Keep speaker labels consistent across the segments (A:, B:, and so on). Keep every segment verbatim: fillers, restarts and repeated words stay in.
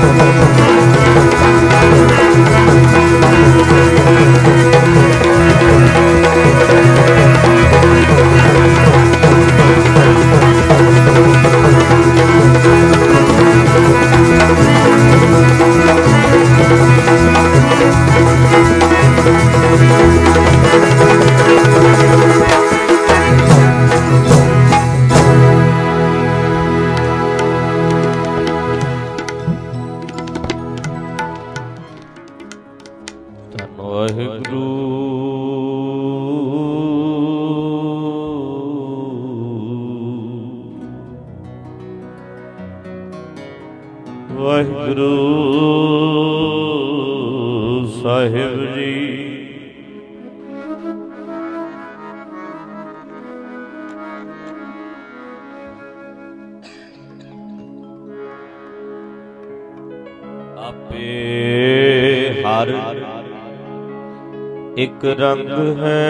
A: ਵਾਹਿਗੁਰੂ ਸਾਹਿਬ ਜੀ। ਆਪੇ ਹਰ ਇੱਕ ਰੰਗ ਹੈ,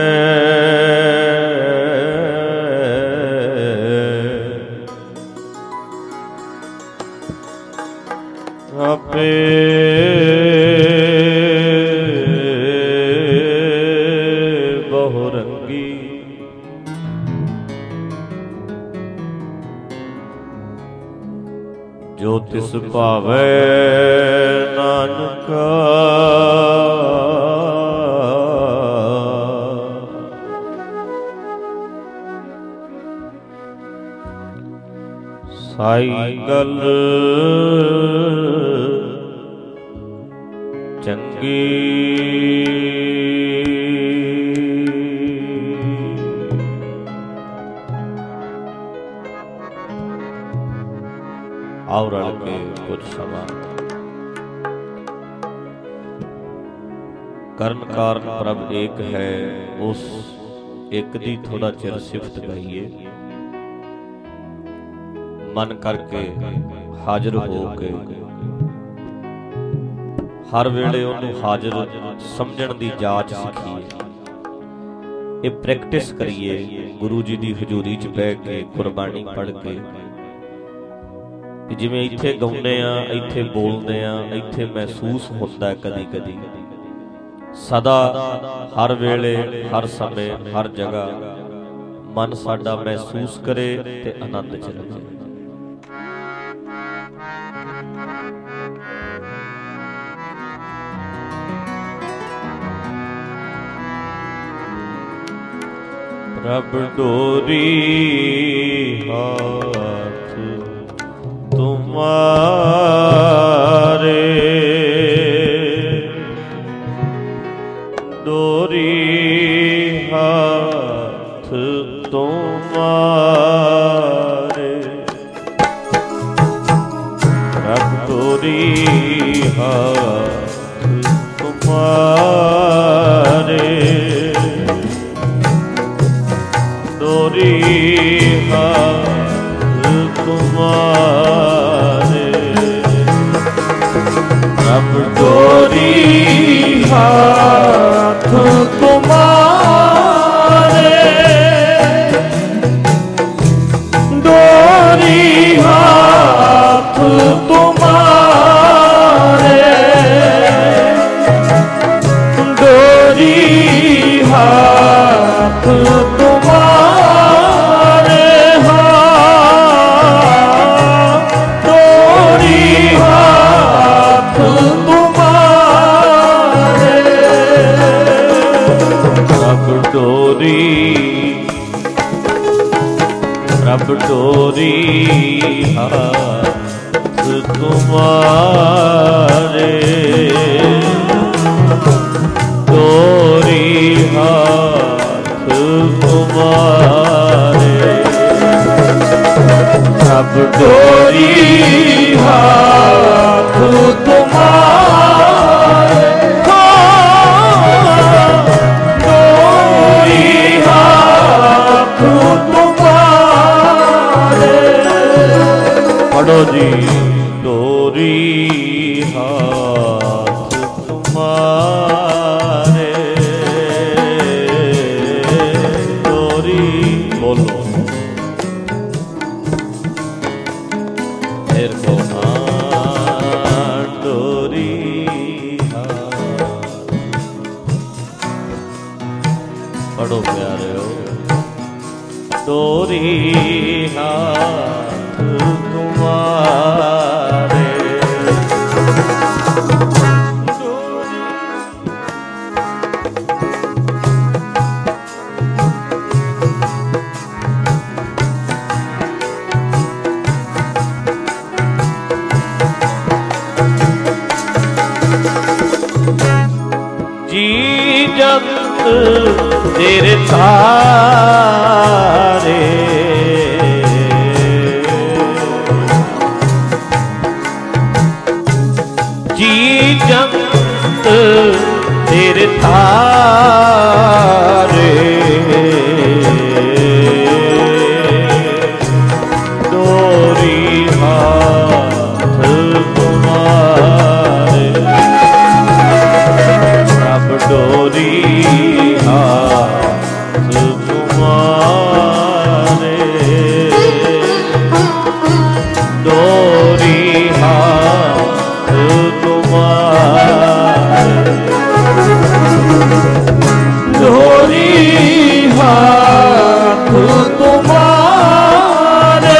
A: ਆਪੇ ਬਹੁ ਰੰਗੀ। ਜੋ ਤਿਸ ਭਾਵੈ ਨਾਨਕਾ, ਸਾਈ ਗੱਲ ਚੰਗੀ। ਆਓ ਰਲ ਕੇ ਕੁਝ ਸਮਾਂ ਕਰਨ ਕਾਰਨ ਪ੍ਰਭ ਏਕ ਹੈ, ਉਸ ਇੱਕ ਦੀ ਥੋੜਾ ਚਿਰ ਸਿਫਤ ਗਾਈਏ। ਮਨ ਕਰਕੇ ਹਾਜ਼ਰ ਹੋ ਕੇ ਹਰ ਵੇਲੇ ਉਹਨੂੰ ਹਾਜ਼ਰ ਸਮਝਣ ਦੀ ਜਾਚ ਸਿੱਖੀਏ। ਇਹ ਪ੍ਰੈਕਟਿਸ ਕਰੀਏ ਗੁਰੂ ਜੀ ਦੀ ਹਜ਼ੂਰੀ 'ਚ ਬਹਿ ਕੇ, ਗੁਰਬਾਣੀ ਪੜ੍ਹ ਕੇ। ਜਿਵੇਂ ਇੱਥੇ ਗਾਉਂਦੇ ਆ, ਇੱਥੇ ਬੋਲਦੇ ਆ, ਇੱਥੇ ਮਹਿਸੂਸ ਹੁੰਦਾ ਕਦੀ ਕਦੀ। ਸਦਾ ਹਰ ਵੇਲੇ, ਹਰ ਸਮੇਂ, ਹਰ ਜਗ੍ਹਾ ਮਨ ਸਾਡਾ ਮਹਿਸੂਸ ਕਰੇ ਤੇ ਆਨੰਦ 'ਚ ਰਹੇ। ਪ੍ਰਭ ਡੋਰੀ ਹਾਥ ਤੁਮਾਰੇ, ਡੋਰੀ ਹਾਥ ਤੁਮਾਰੇ, ਪ੍ਰਭ ਡੋਰੀ ਹਾਥ ਤੁਮਾਰੇ, ਡੋਰੀ ਹਾਥ ਤੁਮਾਰੇ, ਪ੍ਰਭ ਡੋਰੀ ਹਾਥ ਤੁਮਾਰੇ, ਡੋਰੀ ਹਾਥ ਤੁਮਾਰੇ, ਡੋਰੀ ਹਾਥ ਤੁਮਾਰੇ, ਡੋਰੀ ਹਾਥ ਤੁਮਾਰੇ, ਪ੍ਰਭ ਡੋਰੀ, ਪ੍ਰਭ ਡੋਰੀ ਹਾਥ ਤੁਮਾਰੇ, ਡੋਰੀ ਹਾਥ ਤੁਮਾਰੇ, ਪ੍ਰਭ ਡੋਰੀ ਹਾਥ ਤੁਮਾਰੇ, ਡੋਰੀ ਹਾਥ ਤੁਮਾਰੇ। ਪੜੋ ਜੀ, ਡੋਰੀ ਹਾਥ ਤੁਮਾਰੇ, ਡੋਰੀ ਬੋਲੋ ਫਿਰ ਕੋ ਹਾਂ, हाथ तुम्हारे। जी जगत तेरे तारे, जी जगत तेरे तारे, डोरी हाथ तुम्हारे। अब डोरी हाथ तुम्हारे, डोरी हाथ तुम्हारे, डोरी हाथ तुम्हारे,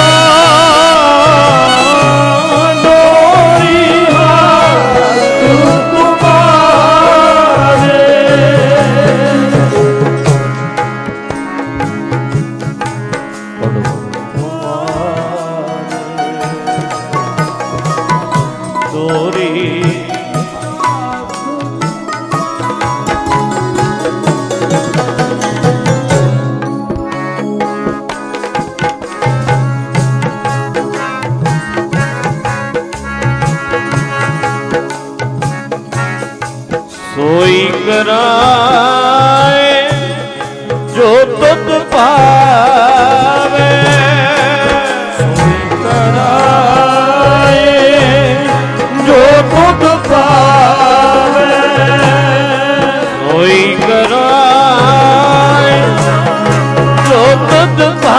A: हाँ डोरी हाथ तुम्हारे। डोरी सोई कराए जो तुझ पावे, सोई कराए जो तुझ पावे, सोई कराए जो तुझ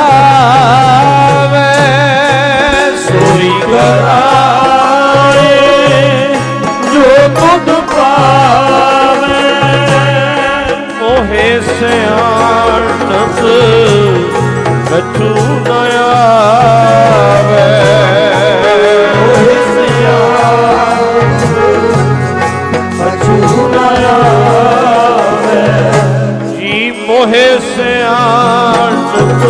A: पावे, सोई कराए जो तुझ पावे। मोहे सियाणप कछु न आवे, मोहे सियाणप कछु न आवे, जी मोहे सियाणप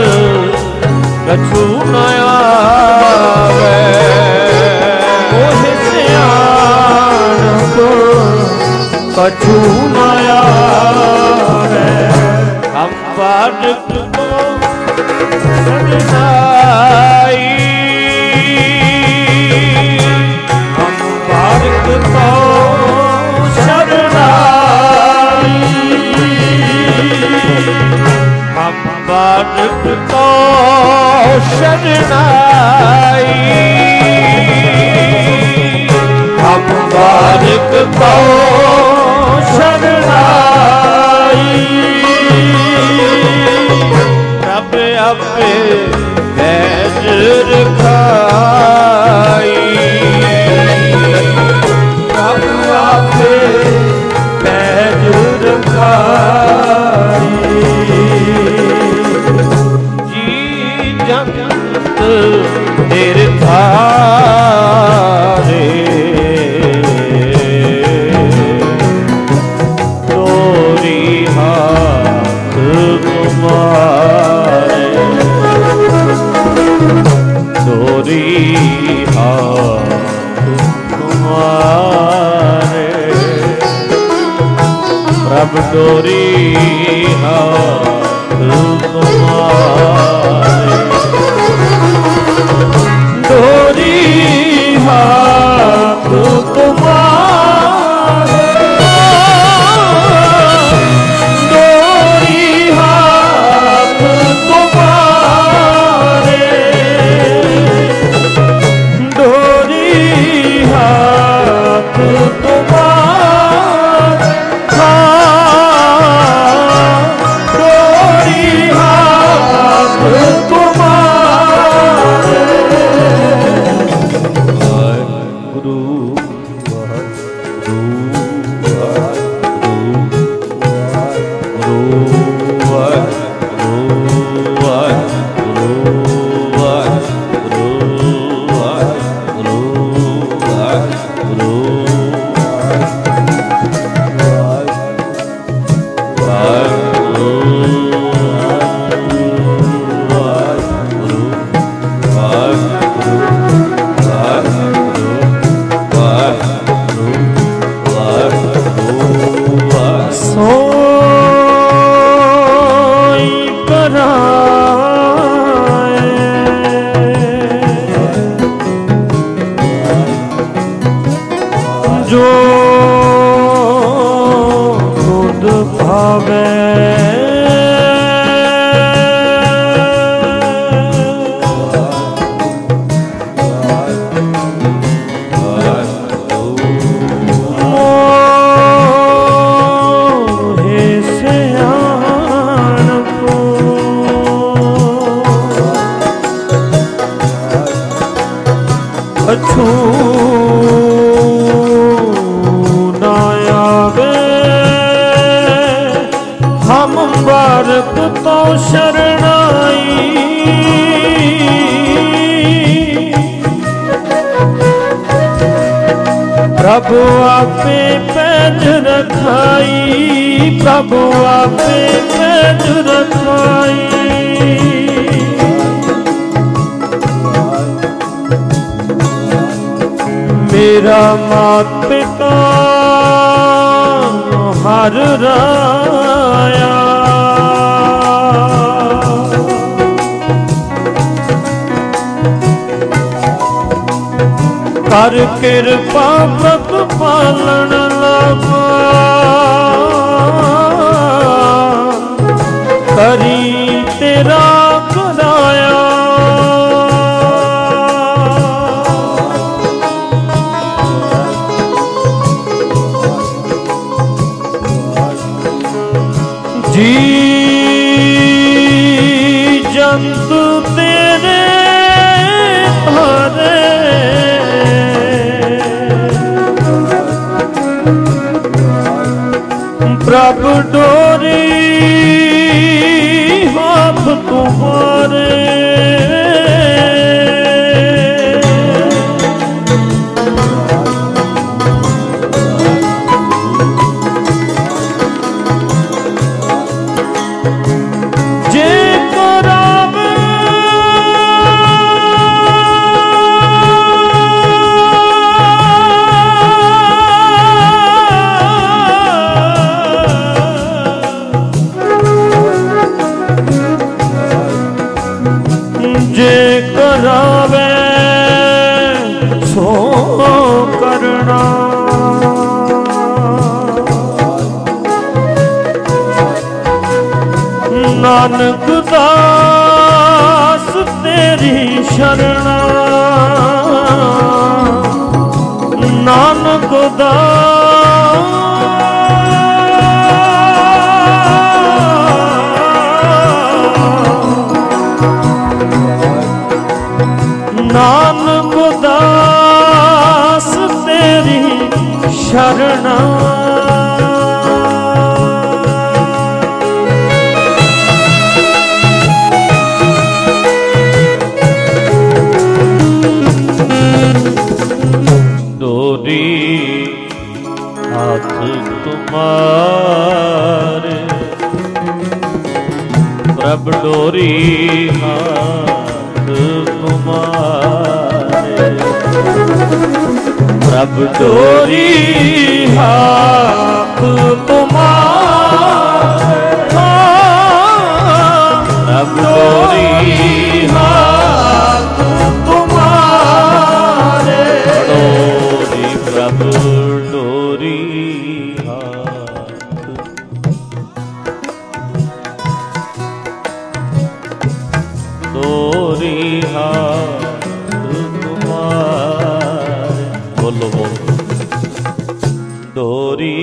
A: कछु न आवे, मोहे सियाणप कछु न आवे। हम बालक को सजनाई, हम बालक को शरणाई, हम बालक को शरणाई, हम बालक को शरणाई। रब आपे पैज रखाई, रब आपे पैज रखाई। जी जगत तेरे थारे, डोरी हाथ तुम्हारे, प्रभ डोरी हाथ तुम्हारे, डोरी हाथ तुम्हारे, डोरी हाथ तुम्हारे, डोरी हाथ तुम्हारे, हाँ डोरी हाथ जो खुद भावे अछू ना आवे हम बारत तो शरणाई प्रभु आपे पैज रखाई प्रभु आपे पैज रखाई मेरा मात पिता हर राया कर कृपा प्रभ पालन लगा करी तेरा कराया जी जंतु तेरे हरे प्रभु डोरी हाथ तुम्हारे जे करावे सो करना नानक दास तेरी शरणा नानक दास नानक दास तेरी शरणा डोरी हाथ तुम्हारे प्रभ डोरी हाथ तुम्हारे प्रभ डोरी हाथ तुम्हारे प्रभ डोरी हाथ तुम्हारे डोरी प्रभ डोरी डोरी हाथ तुम्हारे बोलो बोलो डोरी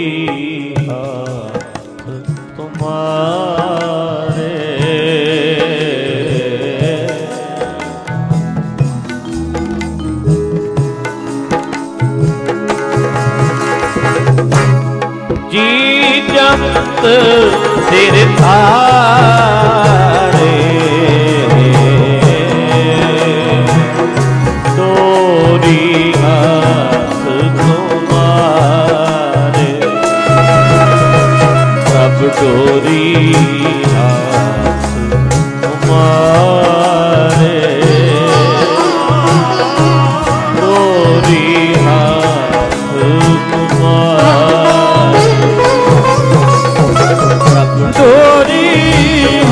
A: हाथ तुम्हारे जी जगत तेरे थारे डोरी हाथ तुम्हारे प्रभ डोरी हाथ तुम्हारे डोरी हाथ तुम्हारे प्रभ डोरी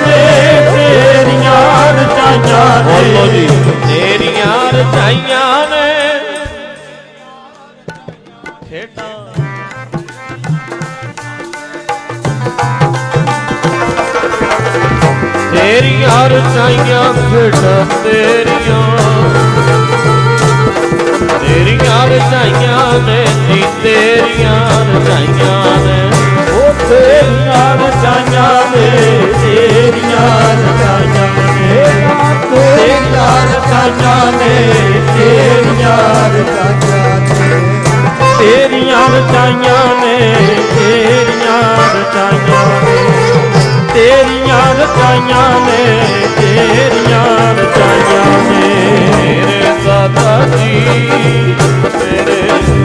B: ਤੇਰੀਆਂ ਰਚਾਈਆਂ ਖੇਡਾਂ ਤੇਰੀਆਂ ਤੇਰੀਆਂ ਰਚਾਈਆਂ ਨੇ ਜੀ ਤੇਰੀਆਂ ਰਚਾਈਆਂ ਨੇ ਉਹ ਤੇਰੀਆਂ ਰਚਾਈਆਂ ਨੇ ਤੇਰੀਆਂ ਰਚਾਈਆਂ ਨੇ ਤੇਰੀਆਂ ਰਚਾਈਆਂ ਨੇ ਤੇਰੀਆਂ ਰਚਾਈਆਂ ਨੇ ਤੇਰੀਆਂ ਰਚਾਈਆਂ ਨੇ ਤੇਰੀਆਂ ਰਚਾਈਆਂ ਨੇ ਤੇਰੀਆਂ ਰਚਾਈਆਂ ਨੇ ਤੇਰੀਆਂ ਰਚਾਈਆਂ ਨੇ ਮੇਰੇ ਦਾਤਾ ਜੀ ਮੇਰੇ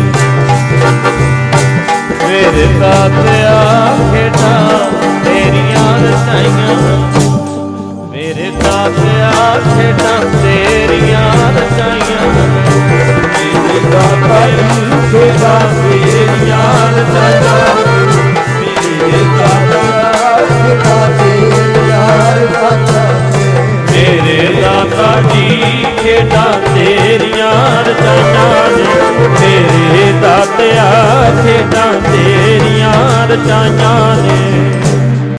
B: ਮੇਰੇ ਦਾਤਿਆ ਖੇਡਾਂ ਤੇਰੀਆਂ ਰਚਾਈਆਂ ਮੇਰੇ ਦਾਤਿਆ ਖੇਡਾਂ ਤੇਰੀਆਂ ਰਚਾਈਆਂ ਮੇਰੇ ਦਾਤਾ ਜੀ ਖੇਡਾਂ ਤੇਰੀਆਂ ਰਚਾਈਆਂ ਮੇਰੇ ਦਾਤਾ ਖੇਡਾਂ ਤੇਰੀਆਂ ਰਚਾਈਆਂ ਮੇਰੇ ਦਾਤਾ ਜੀ ਖੇਡਾਂ ਤੇਰੀਆਂ ਰਚਾਈਆਂ ਨੇ ਮੇਰੇ ਦਾਤਿਆ ਖੇਡਾਂ ਤੇਰੀਆਂ ਰਚਾਈਆਂ ਨੇ